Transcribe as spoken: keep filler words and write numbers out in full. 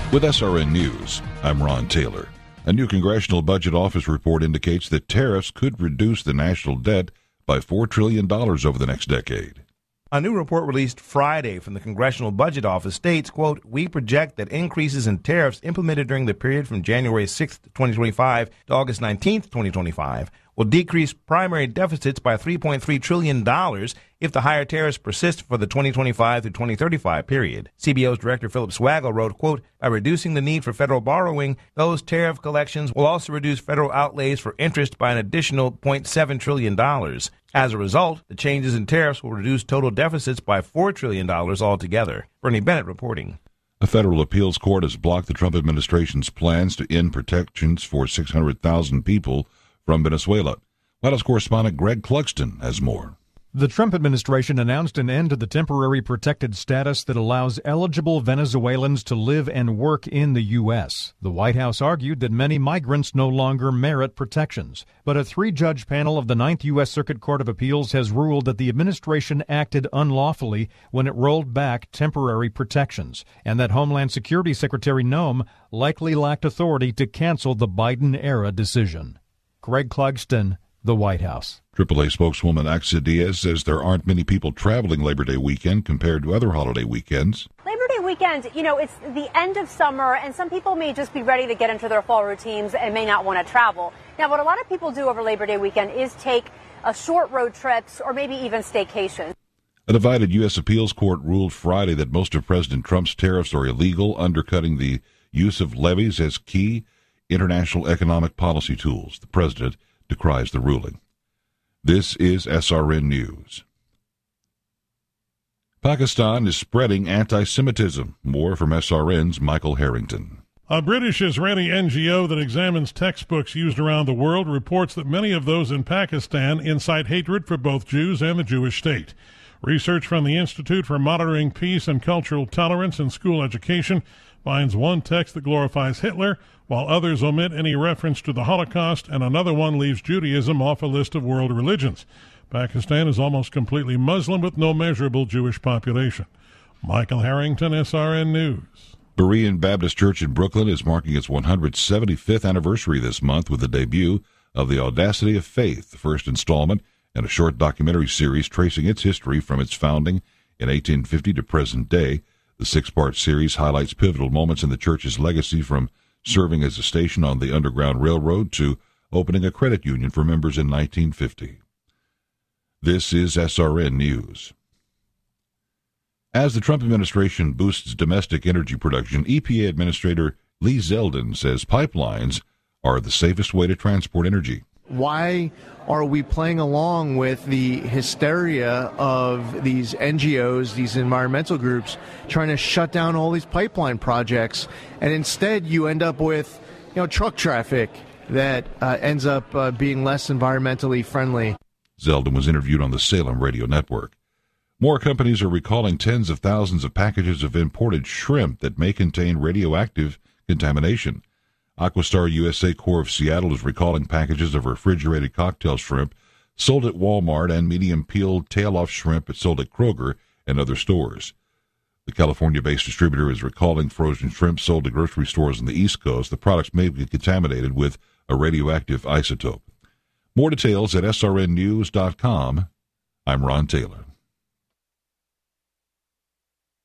With S R N News, I'm Ron Taylor. A new Congressional Budget Office report indicates that tariffs could reduce the national debt by four trillion dollars over the next decade. A new report released Friday from the Congressional Budget Office states, quote, we project that increases in tariffs implemented during the period from January sixth, twenty twenty-five to August nineteenth, twenty twenty-five will decrease primary deficits by three point three trillion dollars if the higher tariffs persist for the twenty twenty-five through twenty thirty-five period. C B O's Director Philip Swagel wrote, quote, by reducing the need for federal borrowing, those tariff collections will also reduce federal outlays for interest by an additional zero point seven trillion dollars. As a result, the changes in tariffs will reduce total deficits by four trillion dollars altogether. Bernie Bennett reporting. A federal appeals court has blocked the Trump administration's plans to end protections for six hundred thousand people from Venezuela. White House correspondent Greg Clugston has more. The Trump administration announced an end to the temporary protected status that allows eligible Venezuelans to live and work in the U S. The White House argued that many migrants no longer merit protections. But a three-judge panel of the Ninth U S. Circuit Court of Appeals has ruled that the administration acted unlawfully when it rolled back temporary protections, and that Homeland Security Secretary Noem likely lacked authority to cancel the Biden-era decision. Greg Clugston, the White House. triple A spokeswoman Axa Diaz says there aren't many people traveling Labor Day weekend compared to other holiday weekends. Labor Day weekend, you know, it's the end of summer, and some people may just be ready to get into their fall routines and may not want to travel. Now, what a lot of people do over Labor Day weekend is take a short road trips or maybe even staycations. A divided U S appeals court ruled Friday that most of President Trump's tariffs are illegal, undercutting the use of levies as key international economic policy tools. The president decries the ruling. This is S R N News. Pakistan is spreading anti-Semitism. More from S R N's Michael Harrington. A British-Israeli N G O that examines textbooks used around the world reports that many of those in Pakistan incite hatred for both Jews and the Jewish state. Research from the Institute for Monitoring Peace and Cultural Tolerance in School Education finds one text that glorifies Hitler, while others omit any reference to the Holocaust, and another one leaves Judaism off a list of world religions. Pakistan is almost completely Muslim with no measurable Jewish population. Michael Harrington, S R N News. Berean Baptist Church in Brooklyn is marking its one hundred seventy-fifth anniversary this month with the debut of The Audacity of Faith, the first installment in a short documentary series tracing its history from its founding in eighteen fifty to present day. The six-part series highlights pivotal moments in the church's legacy, from serving as a station on the Underground Railroad to opening a credit union for members in nineteen fifty. This is S R N News. As the Trump administration boosts domestic energy production, E P A Administrator Lee Zeldin says pipelines are the safest way to transport energy. Why are we playing along with the hysteria of these N G Os, these environmental groups, trying to shut down all these pipeline projects, and instead you end up with, you know, truck traffic that uh, ends up uh, being less environmentally friendly? Zeldin was interviewed on the Salem Radio Network. More companies are recalling tens of thousands of packages of imported shrimp that may contain radioactive contamination. Aquastar U S A Corps of Seattle is recalling packages of refrigerated cocktail shrimp sold at Walmart and medium-peeled tail-off shrimp sold at Kroger and other stores. The California-based distributor is recalling frozen shrimp sold to grocery stores on the East Coast. The products may be contaminated with a radioactive isotope. More details at S R N news dot com. I'm Ron Taylor.